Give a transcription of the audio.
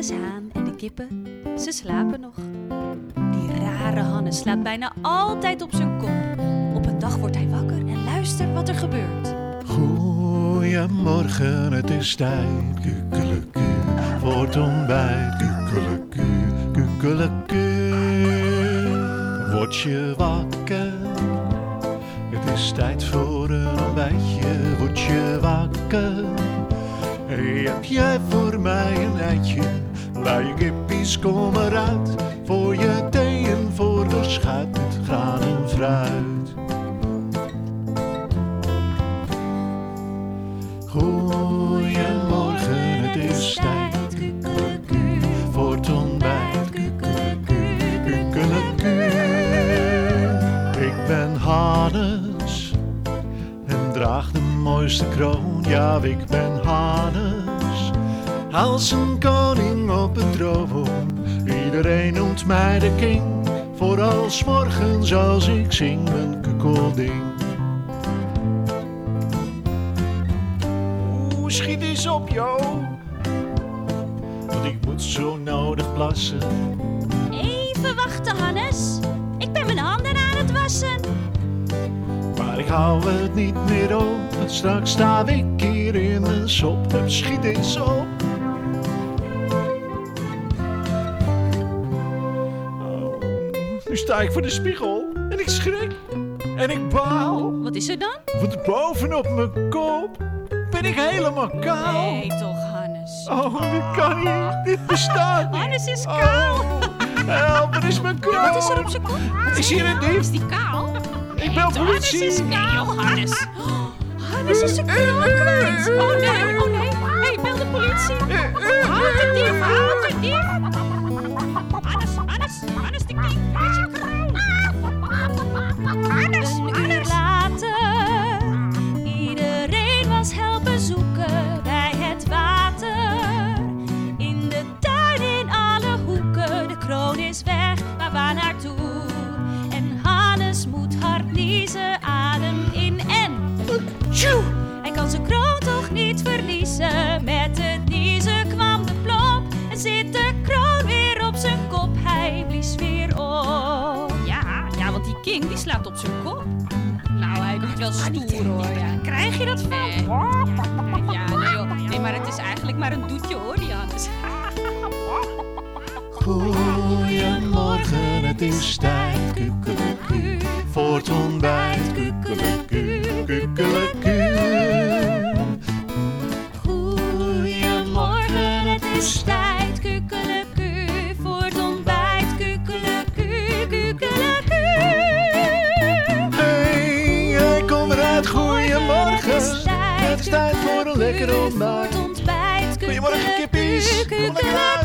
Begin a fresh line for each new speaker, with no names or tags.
Hannes Haan en de kippen, ze slapen nog. Die rare Hannes slaapt bijna altijd op zijn kop. Op een dag wordt hij wakker en luistert wat er gebeurt.
Goeiemorgen, het is tijd, kukeleku, voor het ontbijt, kukeleku, kukeleku. Word je wakker, het is tijd voor een ontbijtje, word je wakker. Heb jij voor mij een eitje, luie kippies kom eruit, voor je thee en voor de schuit met graan en fruit. Goeiemorgen, het is tijd, kukeleku, voor het ontbijt, kukeleku, kukeleku. Ik ben Hannes en draag de mooiste kroon, ja ik ben Hannes, als een koning op een troon. Iedereen noemt mij de king, vooral 's morgens als ik zing mijn kukelding. Schiet eens op, joh. Want ik moet zo nodig plassen.
Even wachten, Hannes. Ik ben mijn handen aan het wassen.
Maar ik hou het niet meer op, want straks sta ik hier in mijn sop. Dan schiet eens op. Oh, nu sta ik voor de spiegel en ik schrik. En ik baal.
Wat is er dan?
Want bovenop mijn kop ben ik helemaal kaal.
Nee toch, Hannes.
Oh, dit kan niet. Dit bestaat niet.
Hannes is kaal.
Oh, help, er is mijn kroon.
Wat is er op zijn kop?
Ik zie een dief.
Is die kaal?
Ik bel politie.
Hannes is kaal. Nee, Hannes. Hannes is zijn kroon kwijt. Oh nee, oh nee. Hey, bel de politie. Haal de dief, haal de dief. Hannes de king. Waar is je kroon? Hannes. Een uur later. Iedereen was helpen zoeken bij het water. In de tuin in alle hoeken. De kroon is weg, maar waar naartoe? En Hannes moet hard niezen, adem in en... Hij kan zijn kroon toch niet verliezen. Met het niezen kwam de plop. En zit de kroon weer op zijn kop. Hij blies weer op. Ja, want die king die slaapt op zijn kop. Nou, hij doet wel stoer hoor. Ja. Krijg je dat van? Ja, nee joh. Nee, maar het is eigenlijk maar een doetje hoor, die Hannes.
Goeiemorgen, het is tijd, kukeleku, voor het ontbijt, kukeleku, kukeleku.
Goeiemorgen, het is tijd, kukeleku, voor het ontbijt, kukeleku, kukeleku.
Hey, kom eruit, goeiemorgen. Het is tijd voor een lekker ontbijt.
Goeiemorgen,
Goeiemorgen, kippies. Kom eruit.